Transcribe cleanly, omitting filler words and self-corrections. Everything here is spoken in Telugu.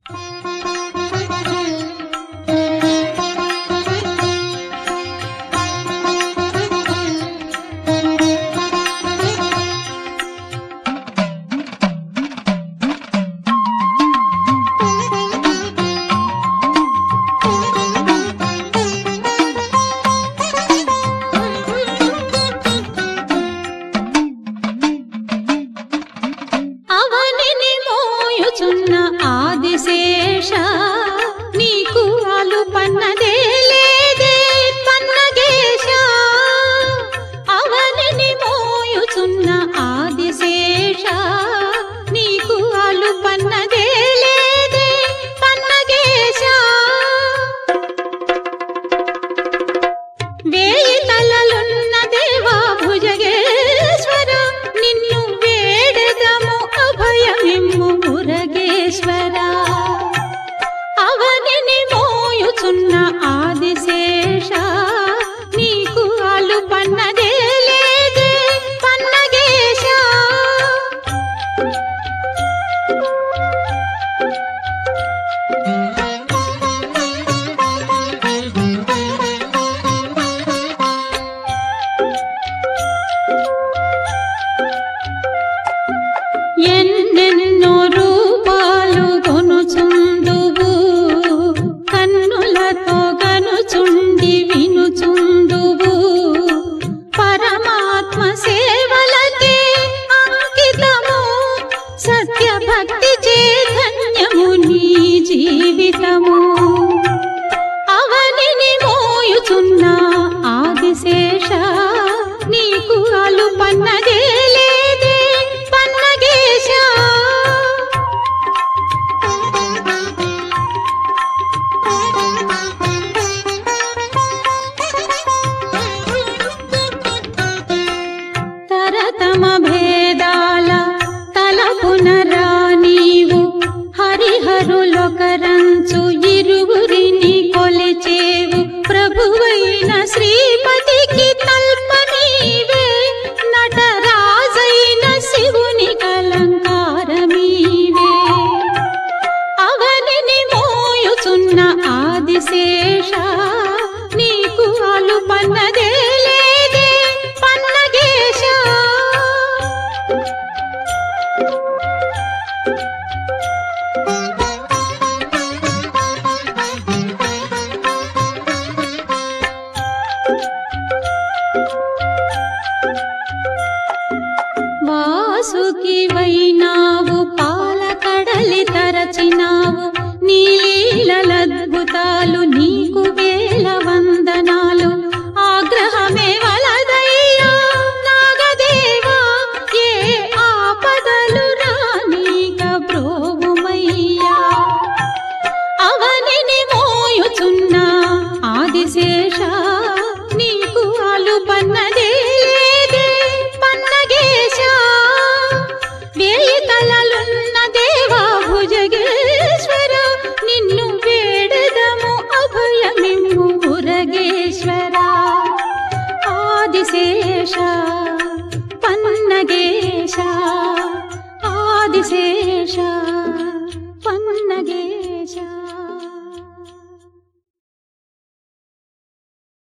ఆదిశేష నీకు అలుపన్నదే లేదే పన్నగేశ అవనిని మోయుచున్న ఆదిశేష నీకు అలుపన్నదే లేదే పన్నగేశ వేయి తలలున్న దేవా భుజగేశ్వర నిన్ను వేడెదము అభయమిమ్ము మురగేశ్వర అవనిని మోయుచున్న ఆదిశేష నీకు అలుపన్నదే లేదే పన్నగేశ ఎన్నెన్నో రూపాలు కొనుచుందువు కన్నులతో గనుచుండి వినుచుందువు పరమాత్మ సేవలకే అంకితము సత్య భక్తి చైతన్యము నీ జీవితము అవనిని మోయుచున్న ఆదిశేష నీకు అలుపన్నదే లేదే పన్నగేశ తరతమ భేదాల తలపునరా నీవు హరిహరులొకరంచు ఇరువురిని కొలిచేవు ప్రభువైన శ్రీపతికి తల్ప నీవే నటరాజైన శివుని కలంకారమీవే అవనిని మోయుచున్న ఆదిశేష నీకు అలుపన్నదే లేదే పన్నగేశ వాసుకి వైనావు పాలకడలి తరచినావు నీ లీలలద్భుతాలు నీకు వేల వందనాలు ఆగ్రహమే వలదయ్యా నాగదేవా ఏ ఆపదలు రానీక బ్రోవుమయ్యా అవనిని మోయుచున్న ఆదిశేష నీకు అలుపన్నదే లేదే పన్నగేశ వేయి తలలున్న దేవా భుజగేశ్వర నిన్ను వేడెదము అభయమిమ్ము మురగేశ్వర ఆదిశేష పన్నగేశ ఆదిశేష